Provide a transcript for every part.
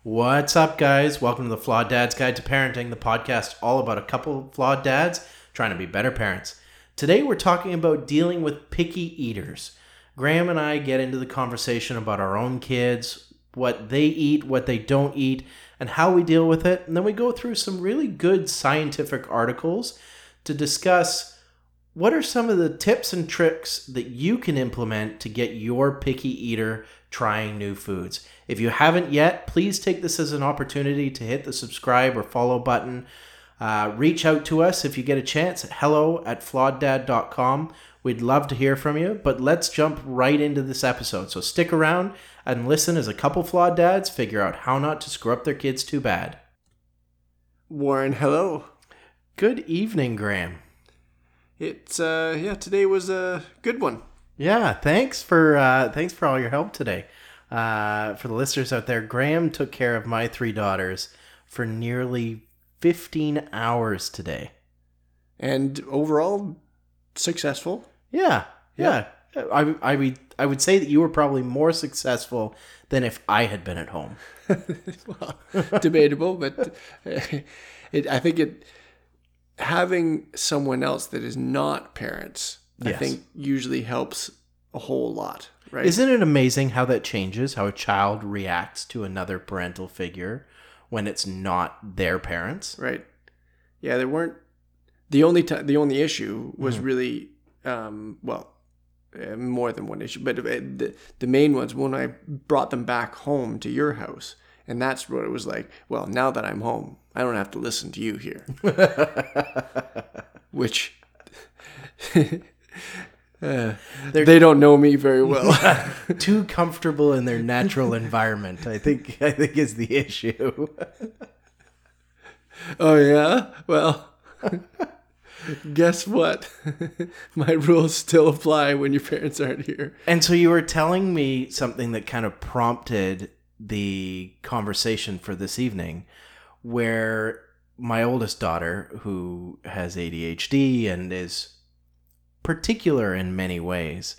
What's up, guys? Welcome to the Flawed Dad's Guide to Parenting, the podcast all about a couple of flawed dads trying to be better parents. Today, we're talking about dealing with picky eaters. Graham and I get into the conversation about our own kids, what they eat, what they don't eat, and how we deal with it. And then we go through some really good scientific articles to discuss what are some of the tips and tricks that you can implement to get your picky eater trying new foods. If you haven't yet, please take this as an opportunity to hit the subscribe or follow button. Reach out to us if you get a chance at hello@flaweddad.com. We'd love to hear from you, but let's jump right into this episode. So stick around and listen as a couple flawed dads figure out how not to screw up their kids too bad. Warren, hello. Good evening, Graham. Today was a good one. Yeah, thanks for all your help today. For the listeners out there, Graham took care of my three daughters for nearly 15 hours today. And overall, successful. Yeah. I would say that you were probably more successful than if I had been at home. Well, debatable, but I think having someone else that is not parents, yes, I think usually helps a whole lot, right? Isn't it amazing how that changes, how a child reacts to another parental figure when it's not their parents? Right. Yeah, there weren't... The only issue was really, more than one issue, but the main ones when I brought them back home to your house. And that's what it was like. Well, now that I'm home, I don't have to listen to you here. Which they don't know me very well. Too comfortable in their natural environment, I think is the issue. Oh yeah? Well, guess what? My rules still apply when your parents aren't here. And so you were telling me something that kind of prompted the conversation for this evening, where my oldest daughter, who has ADHD and is particular in many ways,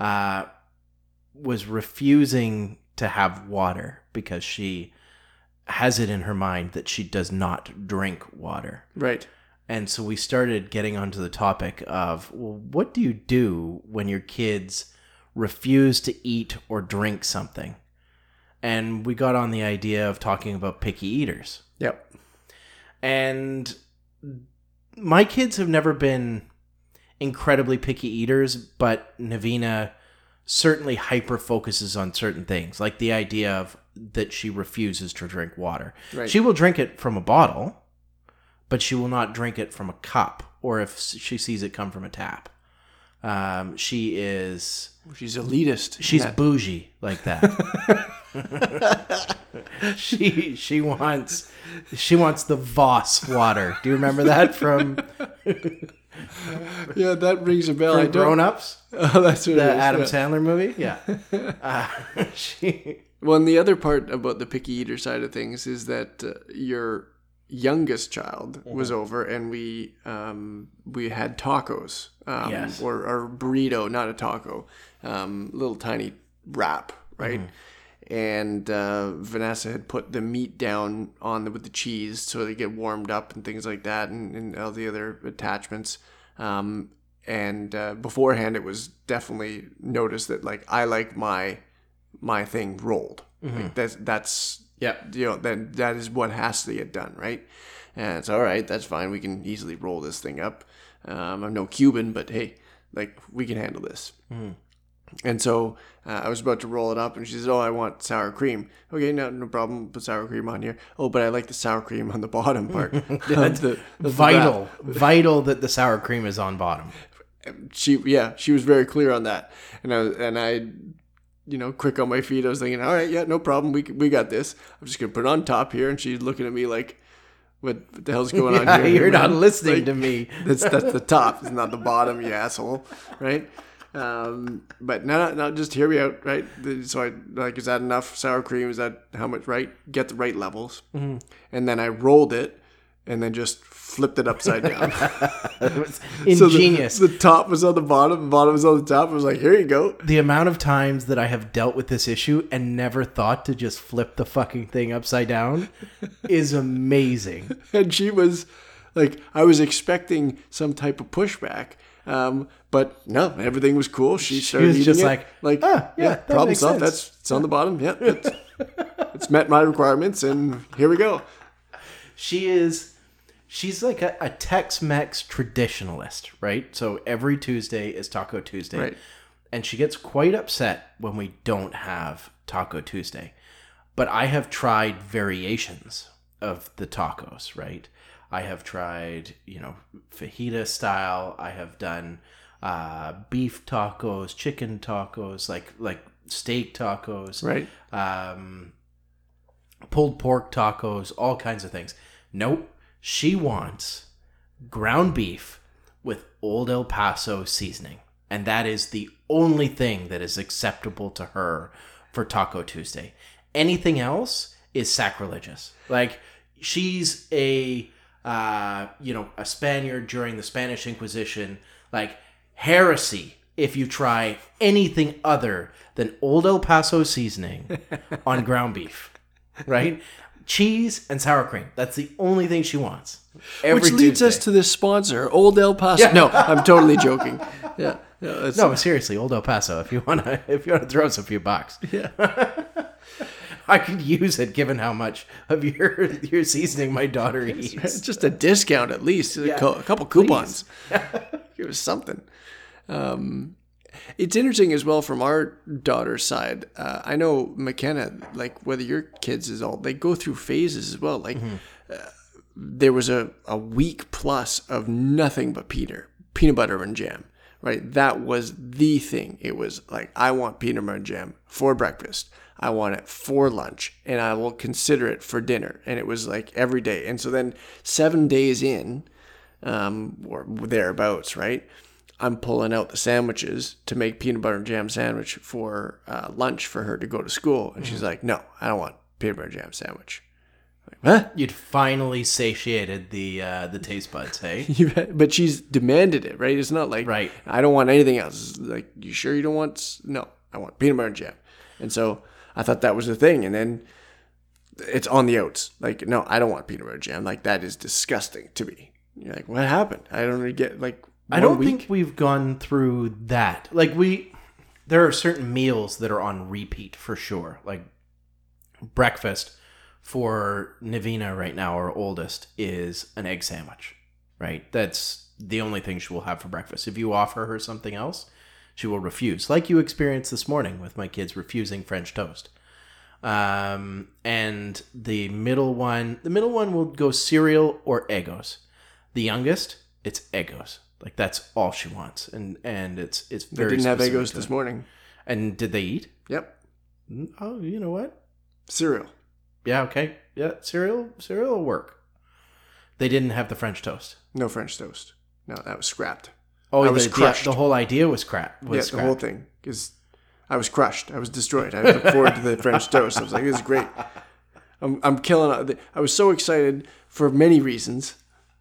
was refusing to have water because she has it in her mind that she does not drink water. Right. And so we started getting onto the topic of, well, what do you do when your kids refuse to eat or drink something? And we got on the idea of talking about picky eaters. Yep. And my kids have never been incredibly picky eaters, but Navina certainly hyper focuses on certain things, like the idea of that she refuses to drink water. Right. She will drink it from a bottle, but she will not drink it from a cup or if she sees it come from a tap. She's elitist. She's bougie like that. she wants the Voss water. Do you remember that from? Yeah, that rings a bell. From Grown Ups. Oh, that's what the it is. Adam Sandler movie. Yeah. Well, and the other part about the picky eater side of things is that your youngest child was over, and we had tacos, yes, or burrito, not a taco, little tiny wrap, right? And Vanessa had put the meat down with the cheese so they get warmed up and things like that, and all the other attachments. And beforehand, it was definitely noticed that like I like my thing rolled. Like that's yeah, that is what has to get done, right? And it's all right. That's fine. We can easily roll this thing up. I'm no Cuban, but hey, like we can handle this. And so I was about to roll it up, and she says, "Oh, I want sour cream." Okay, no problem. Put sour cream on here. Oh, but I like the sour cream on the bottom part. Vital that the sour cream is on bottom. She was very clear on that, and I quick on my feet. I was thinking, all right, yeah, no problem. We got this. I'm just gonna put it on top here, and she's looking at me like, what the hell's going on here? You're not listening to me. That's the top. It's not the bottom, you asshole, right? But no, just hear me out, right? So I like, is that enough sour cream? Is that how much, right? Get the right levels. And then I rolled it and then just flipped it upside down. It was ingenious. So the top was on the bottom, the bottom was on the top. I was like, here you go. The amount of times that I have dealt with this issue and never thought to just flip the fucking thing upside down is amazing. And she was like, I was expecting some type of pushback. But no, everything was cool. She started was eating just it. that problem makes solved. sense. It's on the bottom. Yeah, it's met my requirements, and here we go. She's like a Tex-Mex traditionalist, right? So every Tuesday is Taco Tuesday. Right. And she gets quite upset when we don't have Taco Tuesday. But I have tried variations of the tacos, right? I have tried, fajita style. I have done beef tacos, chicken tacos, like steak tacos, Right. Pulled pork tacos, all kinds of things. Nope. She wants ground beef with Old El Paso seasoning. And that is the only thing that is acceptable to her for Taco Tuesday. Anything else is sacrilegious. Like, she's a Spaniard during the Spanish Inquisition. Like, heresy if you try anything other than Old El Paso seasoning on ground beef, right? Cheese and sour cream. That's the only thing she wants. Which leads us to this sponsor, Old El Paso. Yeah. No, I'm totally joking. Yeah. No, seriously, Old El Paso. If you wanna throw us a few bucks, Yeah. I could use it given how much of your seasoning my daughter eats. It's just a discount at least. A couple coupons. Give us something. It's interesting as well from our daughter's side. I know McKenna, like whether your kids they go through phases as well. Like there was a week plus of nothing but peanut butter and jam, right? That was the thing. It was like, I want peanut butter and jam for breakfast. I want it for lunch, and I will consider it for dinner. And it was like every day. And so then 7 days in, or thereabouts, right? I'm pulling out the sandwiches to make peanut butter and jam sandwich for lunch for her to go to school. And she's like, no, I don't want peanut butter and jam sandwich. I'm like, what? You'd finally satiated the taste buds, hey? But she's demanded it, right? It's not like, Right. I don't want anything else. It's like, you sure you don't want? No, I want peanut butter and jam. And so I thought that was the thing. And then it's on the outs. Like, no, I don't want peanut butter and jam. Like, that is disgusting to me. You're like, what happened? I don't really get, like, I don't think we've gone through that. Like, there are certain meals that are on repeat for sure. Like, breakfast for Navina right now, our oldest, is an egg sandwich, right? That's the only thing she will have for breakfast. If you offer her something else, she will refuse. Like you experienced this morning with my kids refusing French toast. And the middle one will go cereal or Eggos. The youngest, it's Eggos. Like, that's all she wants, and it's very. They didn't have specific Eggos this morning. And did they eat? Yep. Oh, you know what? Cereal. Yeah, okay. Yeah, cereal will work. They didn't have the French toast. No French toast. No, that was scrapped. Oh, I was crushed. The whole idea was crap. The whole thing. Because I was crushed. I was destroyed. I looked forward to the French toast. I was like, this is great. I'm killing it. I was so excited for many reasons.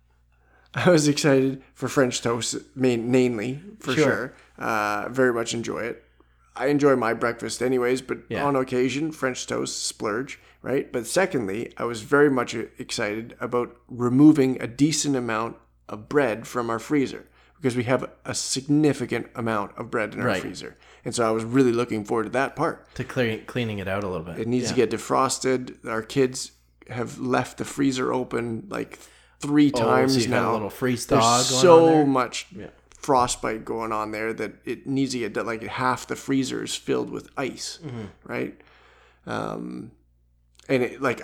I was excited for French toast, mainly, for sure. Very much enjoy it. I enjoy my breakfast anyways, but on occasion, French toast, splurge, right? But secondly, I was very much excited about removing a decent amount of bread from our freezer, because we have a significant amount of bread in our freezer. And so I was really looking forward to that part. To cleaning it out a little bit. It needs to get defrosted. Our kids have left the freezer open like 3 times so you now. got a little freeze thaw There's going so on there? much frostbite going on there that it needs to get like half the freezer is filled with ice, right? And it, like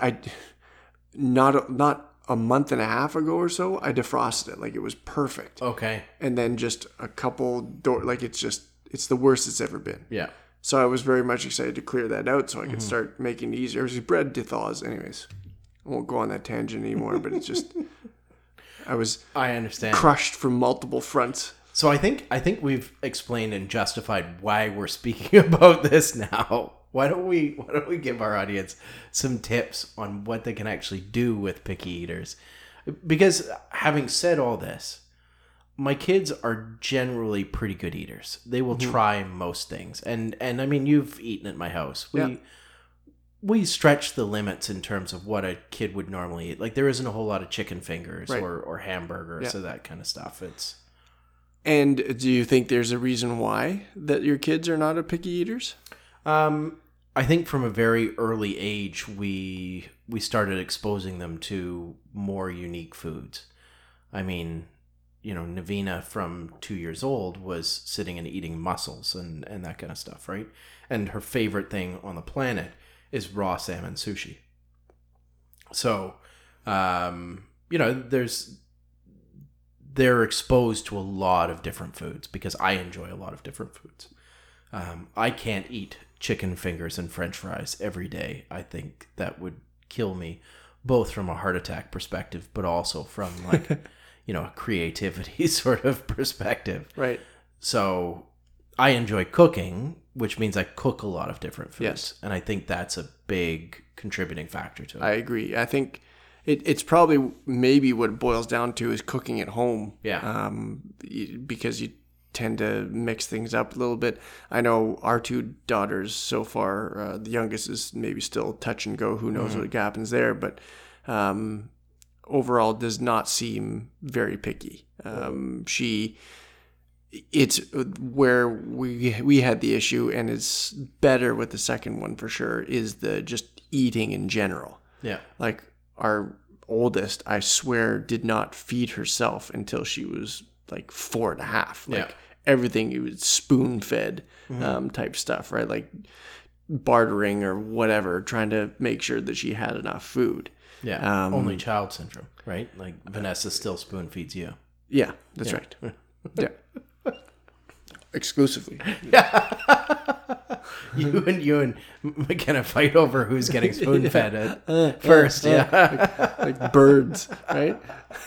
not a month and a half ago or so, I defrosted it. Like, it was perfect. Okay. And then just a couple it's the worst it's ever been. Yeah. So I was very much excited to clear that out so I could start making it easier. It was bread thaws, anyways. I won't go on that tangent anymore, but it's just I understand. Crushed from multiple fronts. So I think we've explained and justified why we're speaking about this now. Why don't we give our audience some tips on what they can actually do with picky eaters? Because having said all this, my kids are generally pretty good eaters. They will try most things. And I mean, you've eaten at my house. We stretch the limits in terms of what a kid would normally eat. Like, there isn't a whole lot of chicken fingers or hamburgers or that kind of stuff. And do you think there's a reason why that your kids are not a picky eaters? I think from a very early age, we started exposing them to more unique foods. I mean, Navina from 2 years old was sitting and eating mussels and that kind of stuff, right? And her favorite thing on the planet is raw salmon sushi. So, they're exposed to a lot of different foods because I enjoy a lot of different foods. I can't eat chicken fingers and French fries every day. I think that would kill me, both from a heart attack perspective, but also from like, a creativity sort of perspective. Right. So I enjoy cooking, which means I cook a lot of different foods. Yes. And I think that's a big contributing factor to it. I agree. I think it's probably maybe what it boils down to is cooking at home. Yeah. Because you tend to mix things up a little bit. I know our two daughters so far, the youngest is maybe still touch and go. Who knows what happens there, but overall does not seem very picky. It's where we had the issue, and it's better with the second one for sure, is the just eating in general. Yeah. Like our oldest, I swear, did not feed herself until she was like 4.5. Like everything, it was spoon fed type stuff, right? Like bartering or whatever, trying to make sure that she had enough food. Yeah. Only child syndrome, right? Like Vanessa still spoon feeds you. Yeah, that's right. Yeah. Exclusively. You and McKenna fight over who's getting spoon fed at first. Like birds, right?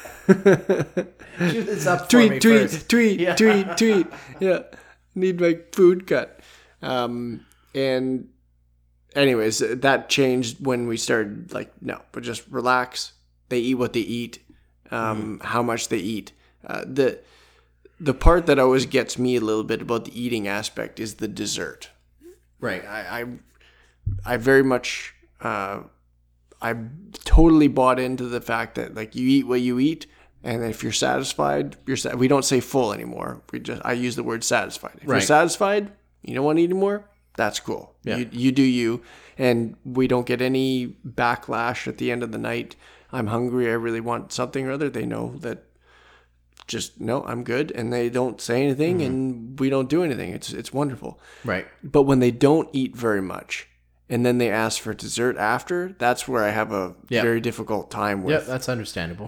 Chew this up for me tweet, first. tweet. Yeah, need my food cut. And anyways, that changed when we started like, no, but just relax. They eat what they eat, how much they eat. The part that always gets me a little bit about the eating aspect is the dessert. Right. I very much, I totally bought into the fact that like you eat what you eat, and if you're satisfied, we don't say full anymore. I use the word satisfied. If you're satisfied, you don't want to eat anymore, that's cool. Yeah. You do you, and we don't get any backlash at the end of the night. I'm hungry, I really want something or other. They know that just, no, I'm good, and they don't say anything, and we don't do anything. It's wonderful. Right. But when they don't eat very much, and then they ask for dessert after, that's where I have a very difficult time with. Yeah, that's understandable.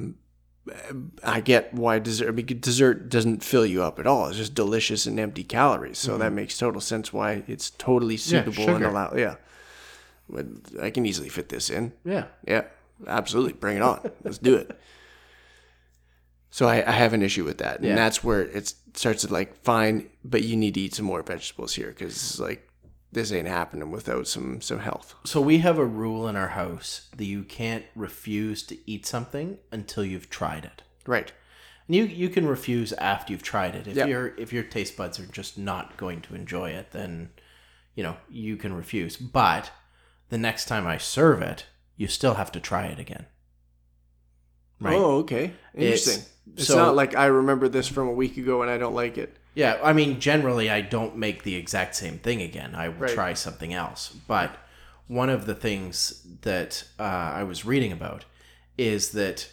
I get why dessert doesn't fill you up at all. It's just delicious and empty calories. So that makes total sense why it's totally suitable and allowed. Yeah. I can easily fit this in. Yeah. Yeah, absolutely. Bring it on. Let's do it. So I have an issue with that. And that's where it starts to like, fine, but you need to eat some more vegetables here because like this ain't happening without some health. So we have a rule in our house that you can't refuse to eat something until you've tried it. Right. And you can refuse after you've tried it. If your taste buds are just not going to enjoy it, then you can refuse. But the next time I serve it, you still have to try it again. Right? Oh, okay. Interesting. It's not like I remember this from a week ago and I don't like it. Yeah, I mean, generally I don't make the exact same thing again. I will try something else. But one of the things that I was reading about is that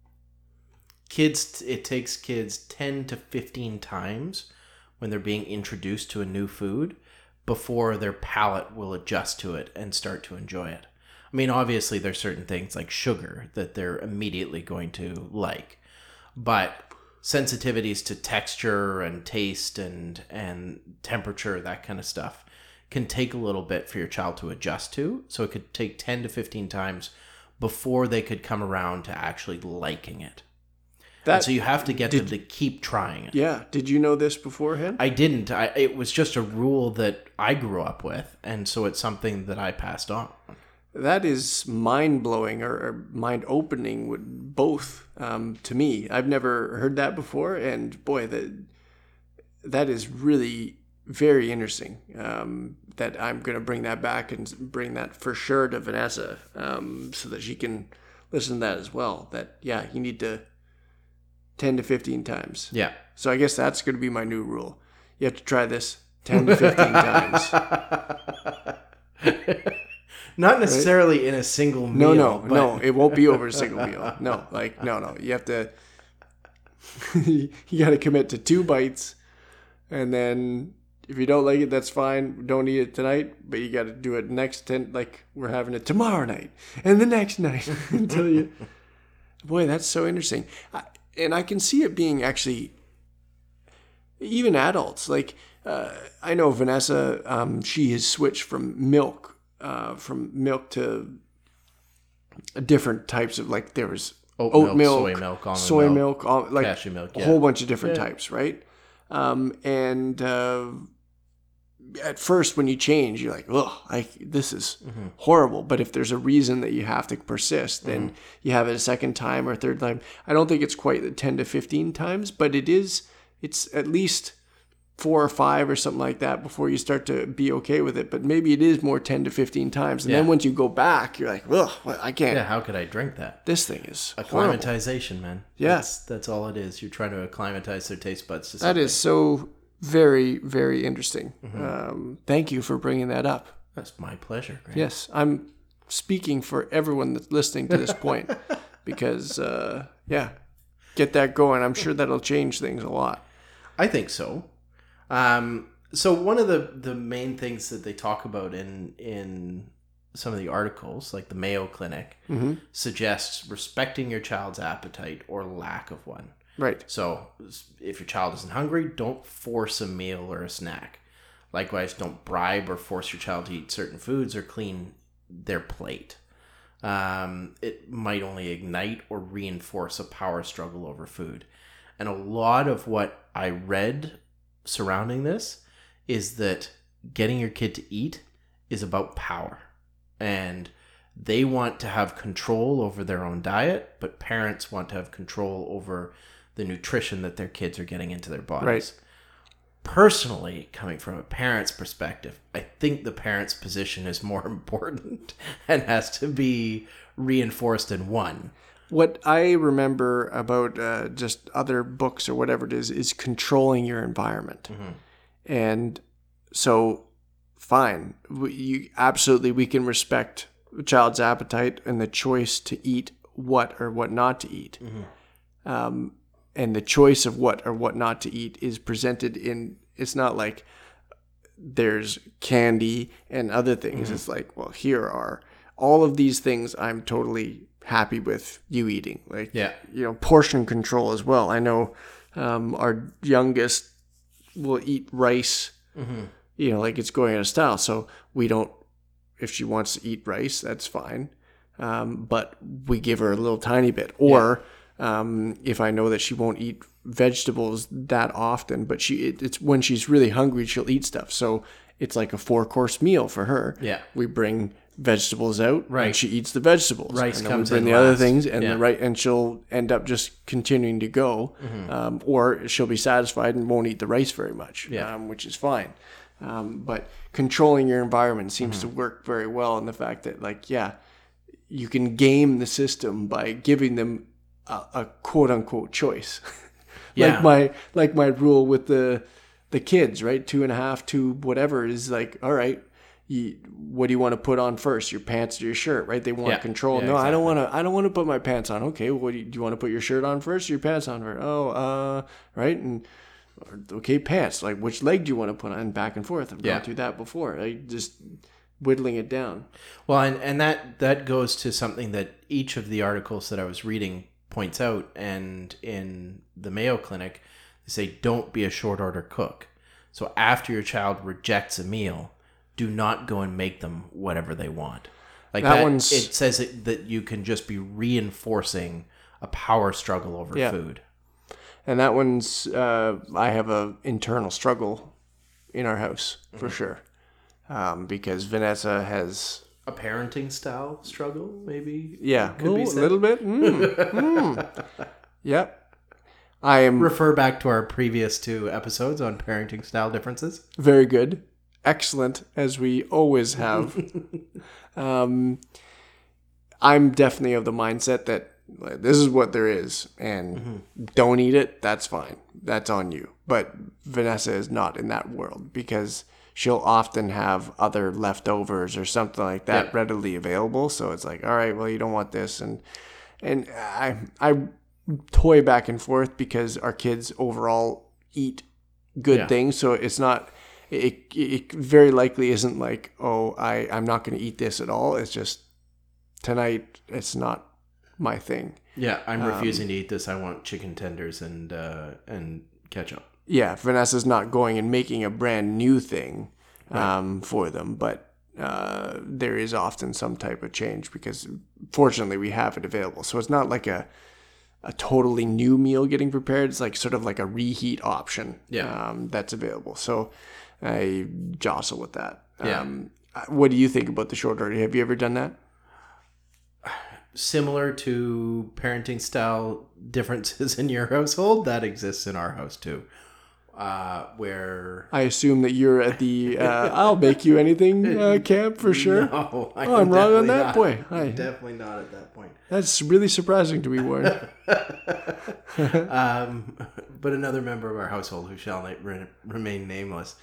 it takes kids 10 to 15 times when they're being introduced to a new food before their palate will adjust to it and start to enjoy it. I mean, obviously there's certain things like sugar that they're immediately going to like, but sensitivities to texture and taste and temperature, that kind of stuff, can take a little bit for your child to adjust to. So it could take 10 to 15 times before they could come around to actually liking it. And so you have to get them to keep trying it. Yeah. Did you know this beforehand? I didn't. It was just a rule that I grew up with, and so it's something that I passed on. That is mind-blowing or mind-opening with both to me. I've never heard that before, and boy, that is really very interesting. That I'm going to bring that back and bring that for sure to Vanessa, so that she can listen to that as well. That, yeah, you need to 10 to 15 times. Yeah. So I guess that's going to be my new rule. You have to try this 10 to 15 times. Not necessarily right? In a single meal. No, it won't be over a single meal. No, no. You have to, you got to commit to 2 bites, and then if you don't like it, that's fine. Don't eat it tonight, but you got to do it next 10, like we're having it tomorrow night and the next night until you. Boy, that's so interesting. And I can see it being actually, even adults. Like, I know Vanessa, she has switched from milk to different types of, like, there was oat milk, soy milk, like cashew milk, a whole bunch of different types, right? At first, when you change, you're like, "Oh, this is horrible." But if there's a reason that you have to persist, then you have it a second time or third time. I don't think it's quite the 10 to 15 times, but it's at least 4 or 5 or something like that before you start to be okay with it. But maybe it is more 10 to 15 times. And then once you go back, you're like, I can't. Yeah, how could I drink that? This thing is acclimatization, man. Yeah. That's all it is. You're trying to acclimatize their taste buds to something. That is so very, very interesting. Thank you for bringing that up. That's my pleasure, Grant. Yes, I'm speaking for everyone that's listening to this point because, get that going. I'm sure that'll change things a lot. I think so. So one of the main things that they talk about in some of the articles, like the Mayo Clinic, suggests respecting your child's appetite or lack of one. Right. So if your child isn't hungry, don't force a meal or a snack. Likewise, don't bribe or force your child to eat certain foods or clean their plate. It might only ignite or reinforce a power struggle over food. And a lot of what I read surrounding this is that getting your kid to eat is about power. And they want to have control over their own diet, but parents want to have control over the nutrition that their kids are getting into their bodies. Right. Personally, coming from a parent's perspective, I think the parent's position is more important and has to be reinforced and won. What I remember about just other books or whatever it is controlling your environment. And so, fine, we can respect a child's appetite and the choice to eat what or what not to eat. And the choice of what or what not to eat is presented in, it's not like there's candy and other things. It's like, well, here are all of these things I'm totally happy with you eating. Like, portion control as well. I know our youngest will eat rice, like it's going out of style. So we don't, if she wants to eat rice, that's fine. But we give her a little tiny bit. Or if I know that she won't eat vegetables that often, but it's when she's really hungry, she'll eat stuff. So it's like a 4-course meal for her. Yeah. We bring vegetables out, right, and she eats the vegetables. Rice and comes we bring in the last. Other things, and and she'll end up just continuing to go, or she'll be satisfied and won't eat the rice very much, which is fine. But controlling your environment seems to work very well in the fact that, you can game the system by giving them a quote unquote choice. like my rule with the kids, right? 2.5 to whatever is like, all right, what do you want to put on first? Your pants or your shirt, right? They want control. No, exactly. I don't want to put my pants on. Okay, what do you want to put your shirt on first or your pants on first? Right? And okay, pants. Like, which leg do you want to put on? Back and forth. I've gone through that before. Like, just whittling it down. Well, and that goes to something that each of the articles that I was reading points out, and in the Mayo Clinic, they say don't be a short order cook. So after your child rejects a meal, do not go and make them whatever they want. Like that it says that you can just be reinforcing a power struggle over food. And that one's I have a internal struggle in our house for sure, because Vanessa has a parenting style struggle, maybe. Yeah, could be a said. little bit. Yep. I am Refer back to our previous 2 episodes on parenting style differences. very good. Excellent, as we always have. I'm definitely of the mindset that this is what there is, and don't eat it, that's fine. That's on you. But Vanessa is not in that world, because she'll often have other leftovers or something like that readily available. So it's like, all right, well, you don't want this. And I toy back and forth, because our kids overall eat good things. So it's not, it very likely isn't like, oh, I'm not going to eat this at all. It's just tonight, it's not my thing. Yeah, I'm refusing to eat this. I want chicken tenders and ketchup. Yeah, Vanessa's not going and making a brand new thing for them, but there is often some type of change, because fortunately we have it available. So it's not like a totally new meal getting prepared. It's like sort of like a reheat option that's available. So I jostle with that. What do you think about the short order? Have you ever done that? Similar to parenting style differences in your household, that exists in our house too. Where I assume that you're at the I'll make you anything camp for sure. No, I'm wrong on that point. Definitely not at that point. That's really surprising to me, Warren. But another member of our household, who shall remain nameless,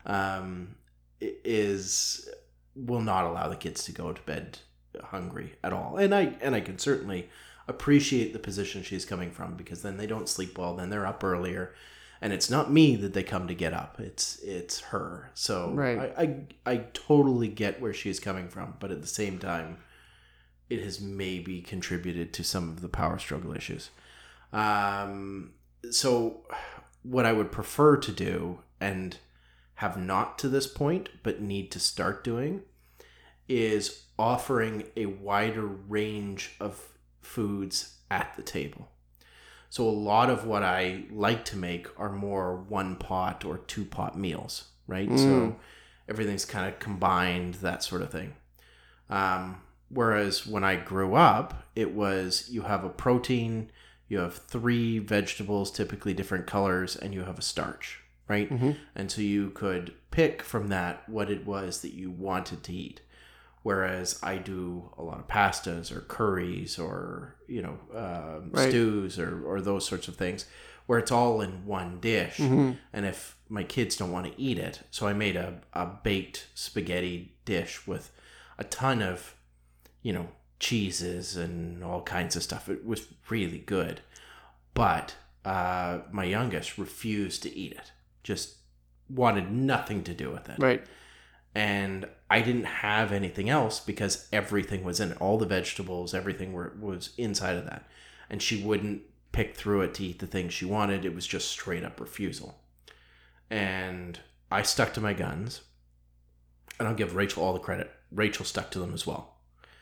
will not allow the kids to go to bed hungry at all. And I can certainly appreciate the position she's coming from, because then they don't sleep well, then they're up earlier, and it's not me that they come to get up, it's her. So right. I totally get where she's coming from, but at the same time, it has maybe contributed to some of the power struggle issues. So what I would prefer to do, and have not to this point, but need to start doing, is offering a wider range of foods at the table. So a lot of what I like to make are more 1-pot or 2-pot meals, right? So everything's kind of combined, that sort of thing. Whereas when I grew up, it was, you have a protein, you have 3 vegetables, typically different colors, and you have a starch, right? And so you could pick from that what it was that you wanted to eat. Whereas I do a lot of pastas or curries or, stews or those sorts of things, where it's all in one dish. And if my kids don't want to eat it, so I made a baked spaghetti dish with a ton of, cheeses and all kinds of stuff. It was really good. But my youngest refused to eat it. Just wanted nothing to do with it. Right. And I didn't have anything else, because everything was in it. All the vegetables, everything was inside of that. And she wouldn't pick through it to eat the things she wanted. It was just straight up refusal. And I stuck to my guns. And I'll give Rachel all the credit. Rachel stuck to them as well.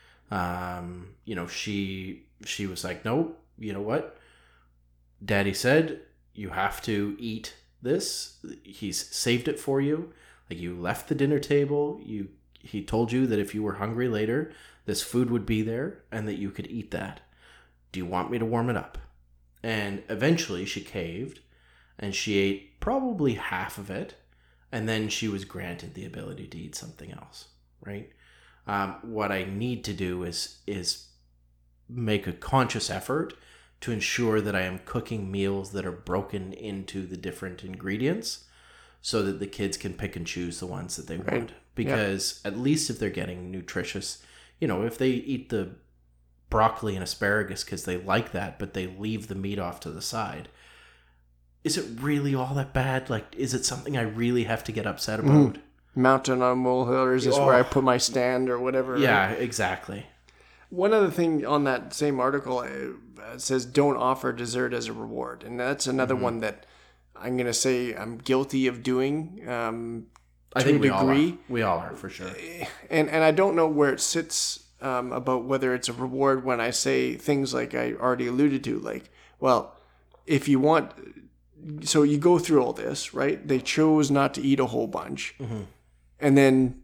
She was like, no, you know what? Daddy said you have to eat this. He's saved it for you. Like, you left the dinner table. He told you that if you were hungry later, this food would be there and that you could eat that. Do you want me to warm it up? And eventually she caved, and she ate probably half of it. And then she was granted the ability to eat something else, right? What I need to do is make a conscious effort to ensure that I am cooking meals that are broken into the different ingredients, so that the kids can pick and choose the ones that they want. Because at least if they're getting nutritious, if they eat the broccoli and asparagus because they like that, but they leave the meat off to the side, is it really all that bad? Like, is it something I really have to get upset about? Mountain on molehill, or is this where I put my stand or whatever? Yeah, right? Exactly. One other thing on that same article, it says don't offer dessert as a reward. And that's another one that I'm going to say I'm guilty of doing I think we all are. We all are, for sure. And I don't know where it sits about whether it's a reward when I say things like I already alluded to. Like, well, if you want... So you go through all this, right? They chose not to eat a whole bunch. And then,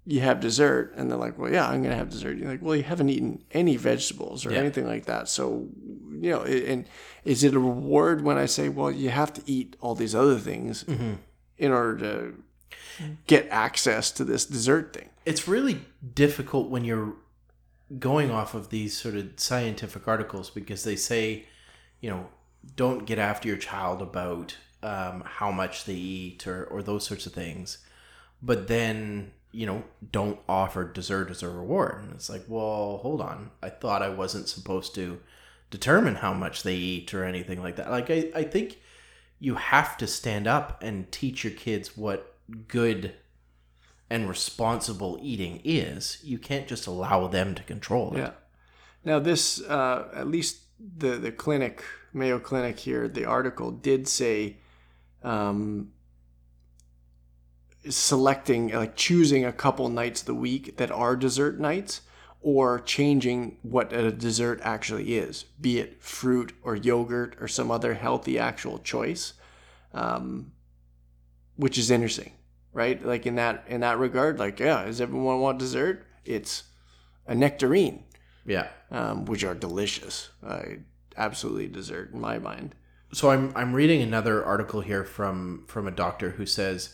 you have dessert, and they're like, well, yeah, I'm gonna have dessert. You're like, well, you haven't eaten any vegetables or anything like that. So, and is it a reward when I say, well, you have to eat all these other things in order to get access to this dessert thing? It's really difficult when you're going off of these sort of scientific articles, because they say, don't get after your child about how much they eat or those sorts of things. But then, don't offer dessert as a reward. And it's like, well, hold on. I thought I wasn't supposed to determine how much they eat or anything like that. Like, I think you have to stand up and teach your kids what good and responsible eating is. You can't just allow them to control it. Yeah. Now this, at least the clinic, Mayo Clinic here, the article did say, selecting, like choosing a couple nights of the week that are dessert nights, or changing what a dessert actually is, be it fruit or yogurt or some other healthy actual choice, which is interesting, right? Like in that regard, like, yeah, does everyone want dessert? It's a nectarine, which are delicious. Absolutely dessert in my mind. So I'm reading another article here from a doctor who says,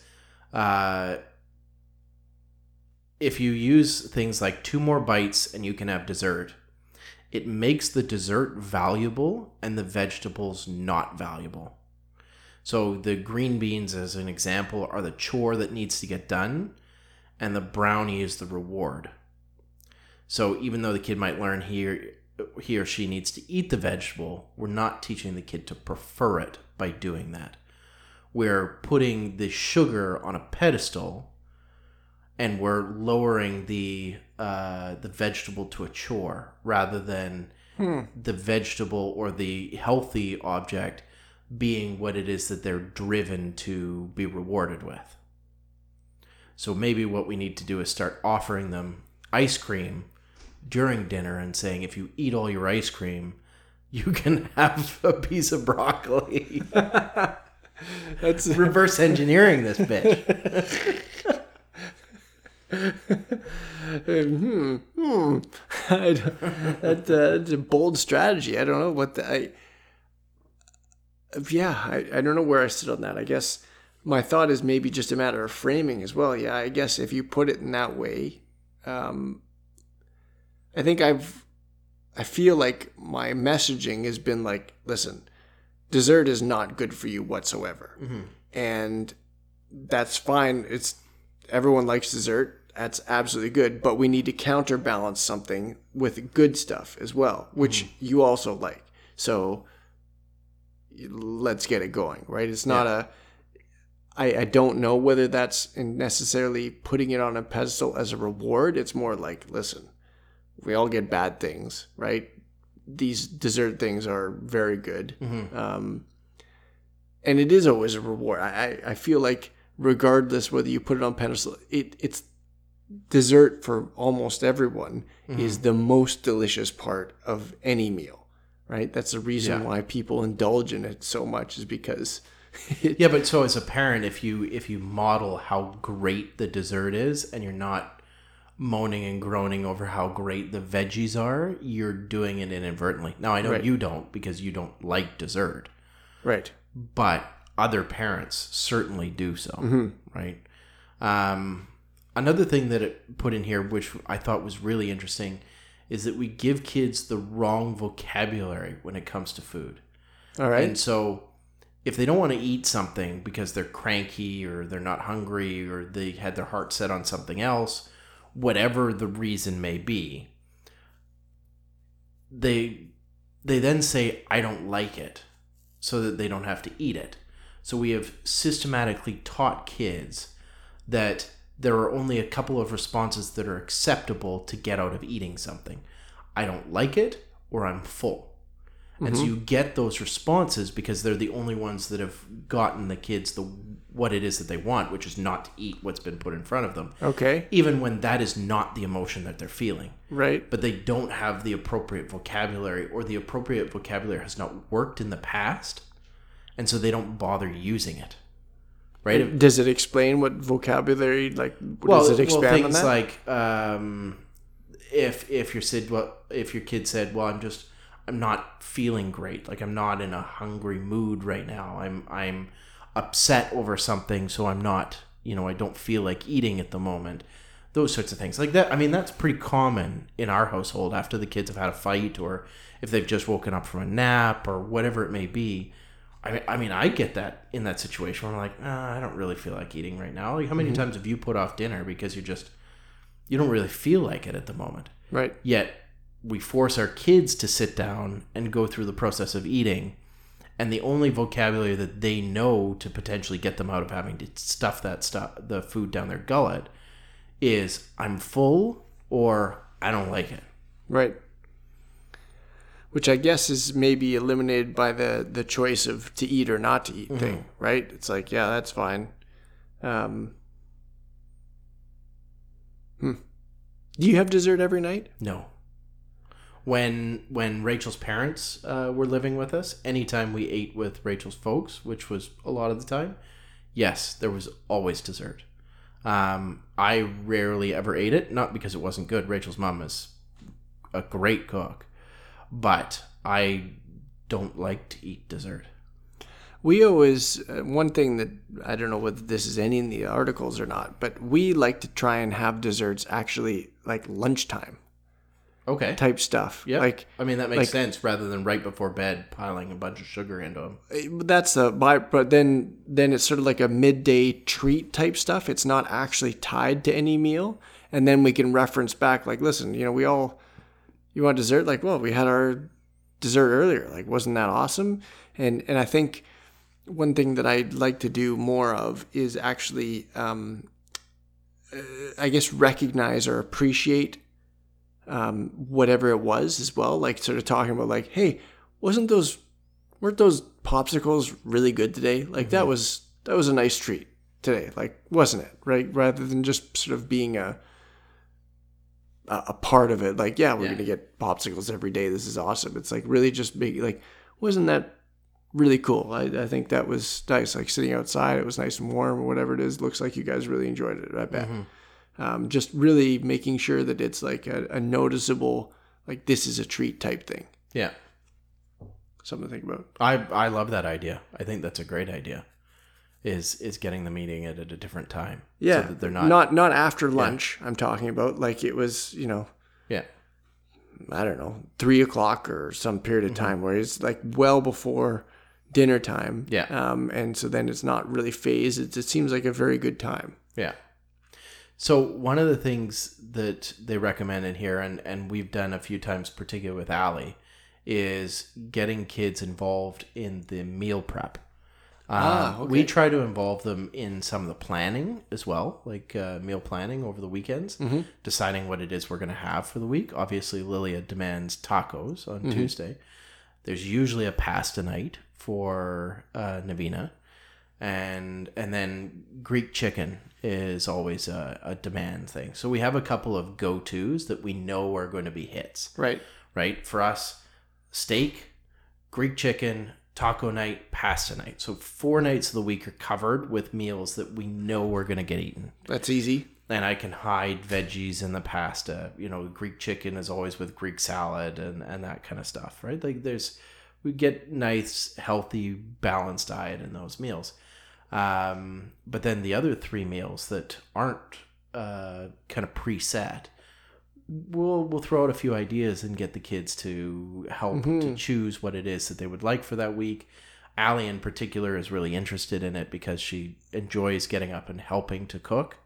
if you use things like 2 more bites and you can have dessert, it makes the dessert valuable and the vegetables not valuable. So the green beans, as an example, are the chore that needs to get done, and the brownie is the reward. So even though the kid might learn he or she needs to eat the vegetable, we're not teaching the kid to prefer it by doing that. We're putting the sugar on a pedestal, and we're lowering the vegetable to a chore rather than the vegetable or the healthy object being what it is that they're driven to be rewarded with. So maybe what we need to do is start offering them ice cream during dinner and saying, if you eat all your ice cream, you can have a piece of broccoli. That's reverse engineering this bitch. That's a bold strategy. I don't know what I don't know where I sit on that. I guess my thought is maybe just a matter of framing as well. Yeah, I guess if you put it in that way, I think I feel like my messaging has been like, listen, dessert is not good for you whatsoever. And that's fine. Everyone likes dessert. That's absolutely good. But we need to counterbalance something with good stuff as well, which you also like. So let's get it going, right? It's not I don't know whether that's necessarily putting it on a pedestal as a reward. It's more like, listen, we all get bad things, right? These dessert things are very good. And it is always a reward. I feel like regardless whether you put it on pedestal, it's dessert for almost everyone is the most delicious part of any meal, right? That's the reason why people indulge in it so much, is because but so as a parent, if you model how great the dessert is and you're not moaning and groaning over how great the veggies are, you're doing it inadvertently. Now, I know you don't, because you don't like dessert. Right. But other parents certainly do so, right? Another thing that it put in here, which I thought was really interesting, is that we give kids the wrong vocabulary when it comes to food. All right. And so if they don't want to eat something because they're cranky or they're not hungry or they had their heart set on something else, whatever the reason may be, they then say, I don't like it, so that they don't have to eat it. So we have systematically taught kids that there are only a couple of responses that are acceptable to get out of eating something. I don't like it, or I'm full. And so you get those responses because they're the only ones that have gotten the kids what it is that they want, which is not to eat what's been put in front of them. Okay. Even when that is not the emotion that they're feeling. Right. But they don't have the appropriate vocabulary, or the appropriate vocabulary has not worked in the past, and so they don't bother using it. right? Does it explain what vocabulary, like, does it expand on things that? like if your kid said, well, I'm not feeling great, like I'm not in a hungry mood right now, I'm upset over something, so I'm not, I don't feel like eating at the moment. Those sorts of things like that. I mean, that's pretty common in our household after the kids have had a fight, or if they've just woken up from a nap or whatever it may be. I mean, I get that in that situation where I'm like, I don't really feel like eating right now. Like, how many times have you put off dinner because you don't really feel like it at the moment? Right. Yet we force our kids to sit down and go through the process of eating, and the only vocabulary that they know to potentially get them out of having to stuff the food down their gullet is I'm full or I don't like it. Right. Which I guess is maybe eliminated by the choice of to eat or not to eat thing, right? It's like, yeah, that's fine. Do you have dessert every night? No. When Rachel's parents were living with us, anytime we ate with Rachel's folks, which was a lot of the time, yes, there was always dessert. I rarely ever ate it, not because it wasn't good. Rachel's mom is a great cook, but I don't like to eat dessert. We always, one thing that, I don't know whether this is any in the articles or not, but we like to try and have desserts actually like lunchtime. Okay. Type stuff. Yeah. Like, I mean, that makes sense rather than right before bed piling a bunch of sugar into them. That's but then it's sort of like a midday treat type stuff. It's not actually tied to any meal. And then we can reference back, like, listen, you want dessert? Like, well, we had our dessert earlier. Like, wasn't that awesome? And I think one thing that I'd like to do more of is actually, I guess, recognize or appreciate whatever it was as well. Like, sort of talking about, like, hey, weren't those popsicles really good today? Like, that was a nice treat today. Like, wasn't it? Right? Rather than just sort of being a part of it. Like, yeah, we're going to get popsicles every day. This is awesome. It's like really just being like, wasn't that really cool? I think that was nice. Like, sitting outside, it was nice and warm or whatever it is. Looks like you guys really enjoyed it, I bet. Just really making sure that it's like a noticeable, like, this is a treat type thing. Yeah. Something to think about. I love that idea. I think that's a great idea. Is getting the meeting at a different time. Yeah. So that they're not after lunch. I'm talking about, like, it was, yeah, I don't know, 3:00 or some period of time where it's like well before dinner time. Yeah. And so then it's not really phased. It seems like a very good time. Yeah. So one of the things that they recommend in here, and we've done a few times, particularly with Allie, is getting kids involved in the meal prep. Okay. We try to involve them in some of the planning as well, like meal planning over the weekends, deciding what it is we're going to have for the week. Obviously, Lilia demands tacos on Tuesday. There's usually a pasta night for Navina. And then Greek chicken is always a demand thing. So we have a couple of go-tos that we know are going to be hits. Right. Right? For us, steak, Greek chicken, taco night, pasta night. So 4 nights of the week are covered with meals that we know we're going to get eaten. That's easy. And I can hide veggies in the pasta. Greek chicken is always with Greek salad and that kind of stuff, right? Like we get nice, healthy, balanced diet in those meals. But then the other 3 meals that aren't kind of preset, we'll throw out a few ideas and get the kids to help to choose what it is that they would like for that week. Allie in particular is really interested in it because she enjoys getting up and helping to cook.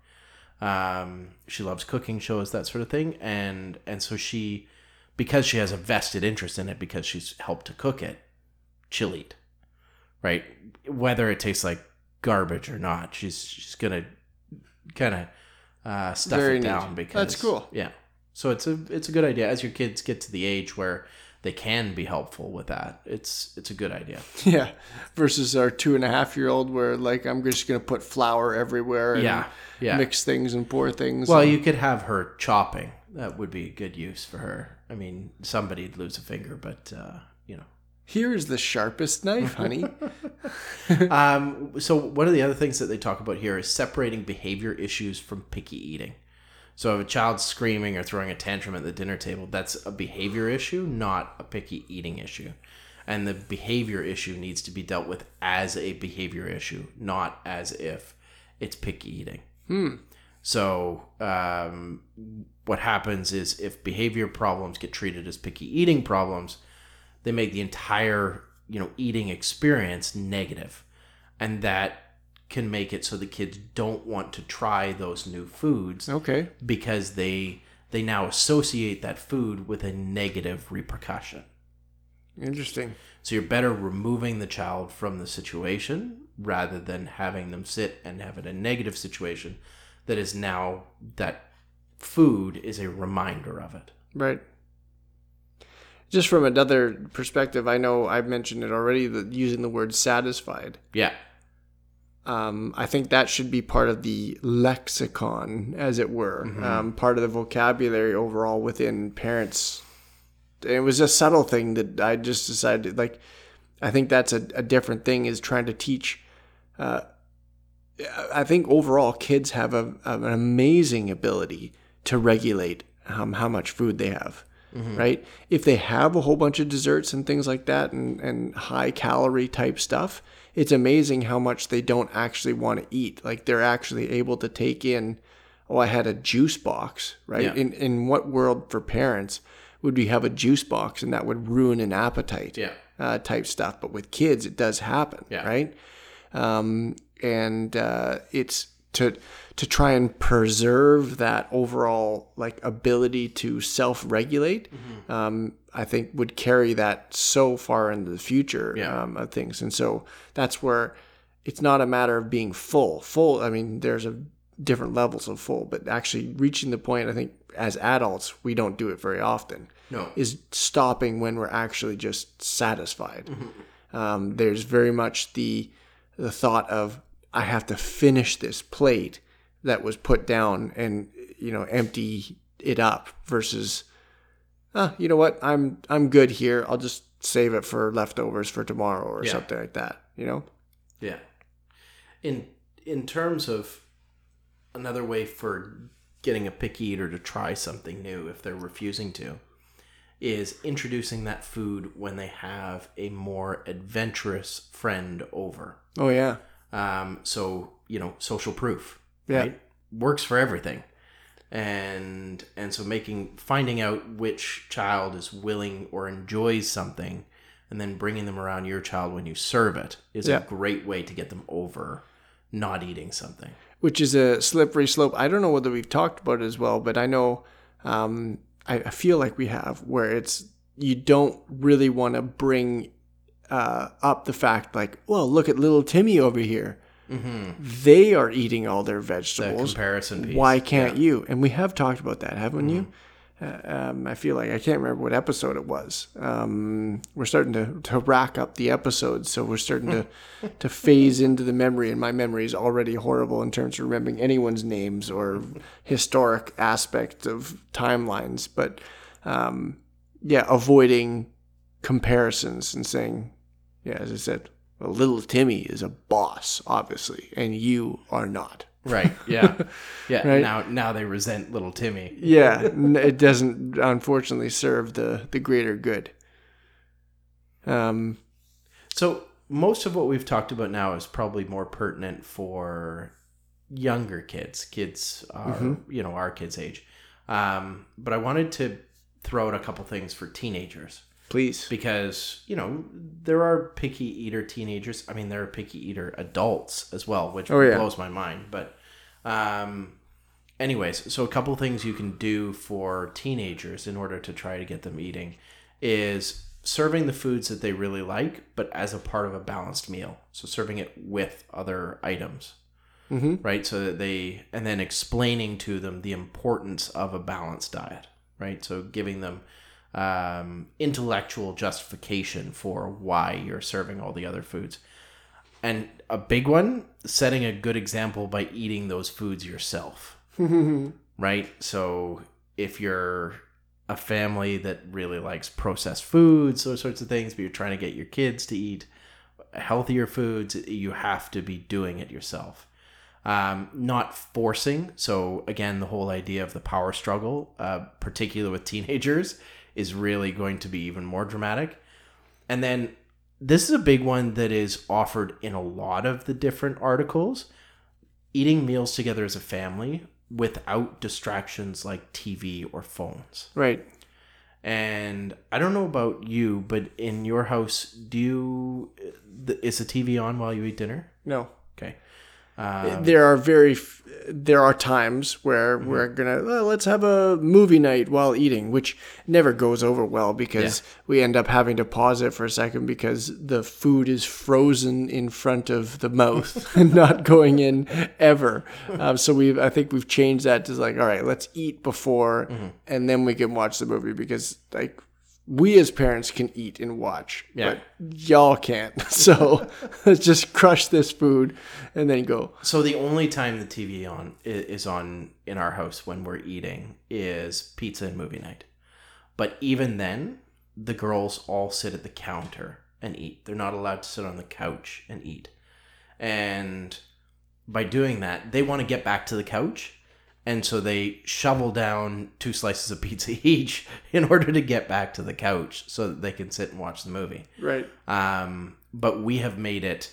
She loves cooking shows, that sort of thing. And so because she has a vested interest in it because she's helped to cook it, she'll eat, right? Whether it tastes like garbage or not, she's gonna kind of stuff Very it neat. down because That's cool. Yeah, so it's a good idea as your kids get to the age where they can be helpful with that. It's a good idea. Yeah, versus our 2.5-year-old where, like, I'm just gonna put flour everywhere and mix things and pour things. Well, you could have her chopping. That would be a good use for her. I mean, somebody'd lose a finger, but Here is the sharpest knife, honey. So one of the other things that they talk about here is separating behavior issues from picky eating. So if a child's screaming or throwing a tantrum at the dinner table, that's a behavior issue, not a picky eating issue. And the behavior issue needs to be dealt with as a behavior issue, not as if it's picky eating. So what happens is if behavior problems get treated as picky eating problems, they make the entire eating experience negative, and that can make it so the kids don't want to try those new foods. Okay. Because they now associate that food with a negative repercussion. Interesting. So you're better removing the child from the situation rather than having them sit and have it a negative situation that is now that food is a reminder of it. Right. Just from another perspective, I know I've mentioned it already, that using the word satisfied. Yeah. I think that should be part of the lexicon, as it were, part of the vocabulary overall within parents. It was a subtle thing that I just decided, like, I think that's a different thing, is trying to teach. I think overall kids have an amazing ability to regulate how much food they have. Right? If they have a whole bunch of desserts and things like that and high calorie type stuff, it's amazing how much they don't actually want to eat. Like, they're actually able to take in, I had a juice box, right? Yeah. In what world for parents would we have a juice box and that would ruin an appetite? Yeah. Type stuff. But with kids, it does happen, Yeah. right? It's to try and preserve that overall ability to self-regulate, I think would carry that so far into the future of things. And so that's where it's not a matter of being full. I mean, there's different levels of full, but actually reaching the point, I think as adults, we don't do it very often. No. Is stopping when we're actually just satisfied. There's very much the thought of, I have to finish this plate that was put down and, empty it up versus, you know what, I'm good here. I'll just save it for leftovers for tomorrow or something like that, Yeah. In terms of another way for getting a picky eater to try something new if they're refusing to, is introducing that food when they have a more adventurous friend over. Oh, yeah. So, social proof, Yeah. right? Works for everything. And so finding out which child is willing or enjoys something and then bringing them around your child when you serve it is a great way to get them over not eating something. Which is a slippery slope. I don't know whether we've talked about it as well, but I know, I feel like we have, where you don't really want to bring up the fact look at little Timmy over here. They are eating all their vegetables. The comparison piece. Why can't you? And we have talked about that, haven't you? I feel like I can't remember what episode it was. We're starting to rack up the episodes, so we're starting to phase into the memory, and my memory is already horrible in terms of remembering anyone's names or historic aspects of timelines. But avoiding comparisons and saying, as I said, well, little Timmy is a boss, obviously, and you are not. Right. Yeah. Yeah. Right? Now they resent little Timmy. Yeah. It doesn't, unfortunately, serve the greater good. So most of what we've talked about now is probably more pertinent for younger kids. Kids are, our kids' age. But I wanted to throw out a couple things for teenagers. Please. Because, there are picky eater teenagers. I mean, there are picky eater adults as well, which blows my mind. But anyways, so a couple things you can do for teenagers in order to try to get them eating is serving the foods that they really like, but as a part of a balanced meal. So serving it with other items, right? So that and then explaining to them the importance of a balanced diet, right? So giving them intellectual justification for why you're serving all the other foods. And a big one, setting a good example by eating those foods yourself. Right? So if you're a family that really likes processed foods, those sorts of things, but you're trying to get your kids to eat healthier foods, you have to be doing it yourself. Not forcing. So again, the whole idea of the power struggle, particularly with teenagers, is really going to be even more dramatic. And then this is a big one that is offered in a lot of the different articles. Eating meals together as a family without distractions like TV or phones. Right. And I don't know about you, but in your house, is the TV on while you eat dinner? No. Okay. There are times where we're gonna let's have a movie night while eating, which never goes over well because we end up having to pause it for a second because the food is frozen in front of the mouth and not going in ever. So I think we've changed that to like, all right, let's eat before and then we can watch the movie because like we as parents can eat and watch, but y'all can't. So let's just crush this food and then go. So the only time the TV is on in our house when we're eating is pizza and movie night. But even then, the girls all sit at the counter and eat. They're not allowed to sit on the couch and eat. And by doing that, they want to get back to the couch. And so they shovel down 2 slices of pizza each in order to get back to the couch so that they can sit and watch the movie. Right. But we have made it,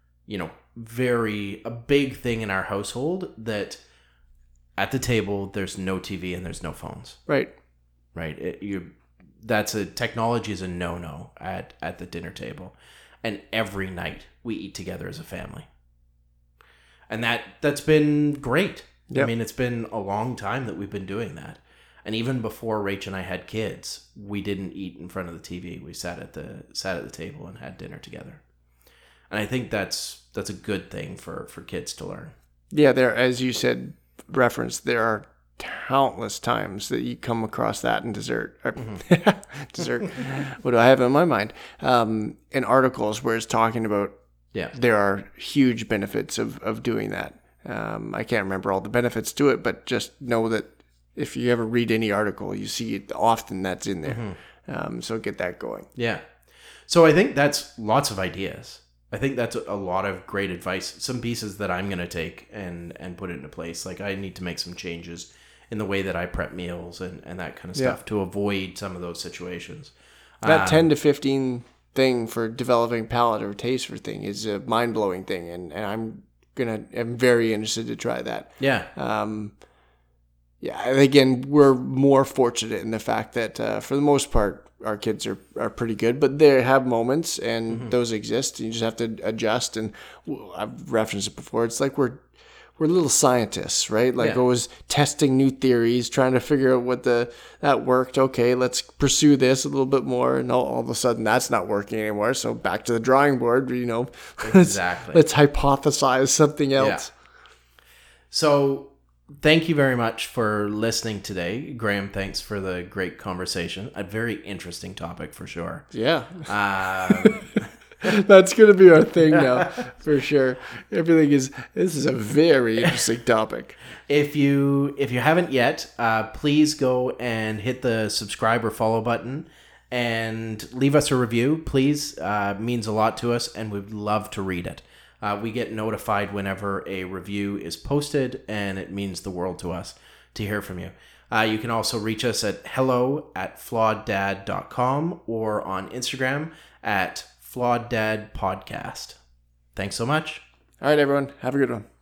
a big thing in our household that at the table, there's no TV and there's no phones. Right. Right. Technology is a no-no at the dinner table. And every night we eat together as a family. And that's been great. Yep. I mean, it's been a long time that we've been doing that. And even before Rach and I had kids, we didn't eat in front of the TV. We sat at the table and had dinner together. And I think that's a good thing for kids to learn. Yeah, as you said, there are countless times that you come across that in dessert. Dessert. What do I have in my mind? In articles where it's talking about there are huge benefits of doing that. I can't remember all the benefits to it, but just know that if you ever read any article, you see it often that's in there. So get that going. Yeah. So I think that's lots of ideas. I think that's a lot of great advice. Some pieces that I'm going to take and put into place. Like I need to make some changes in the way that I prep meals and that kind of stuff to avoid some of those situations. That 10 to 15 thing for developing palate or taste for thing is a mind-blowing thing. And I'm very interested to try that. Yeah. Again, we're more fortunate in the fact that for the most part, our kids are pretty good, but they have moments and those exist. And you just have to adjust. And I've referenced it before. It's like we're little scientists, right? Like always testing new theories, trying to figure out that worked. Okay, let's pursue this a little bit more. And all of a sudden that's not working anymore. So back to the drawing board, Exactly. let's hypothesize something else. Yeah. So thank you very much for listening today. Graham, thanks for the great conversation. A very interesting topic for sure. Yeah. That's going to be our thing now, for sure. This is a very interesting topic. If you haven't yet, please go and hit the subscribe or follow button and leave us a review. Please, means a lot to us and we'd love to read it. We get notified whenever a review is posted and it means the world to us to hear from you. You can also reach us at hello@flaweddad.com or on Instagram at Flawed Dad Podcast. Thanks so much. All right, everyone. Have a good one.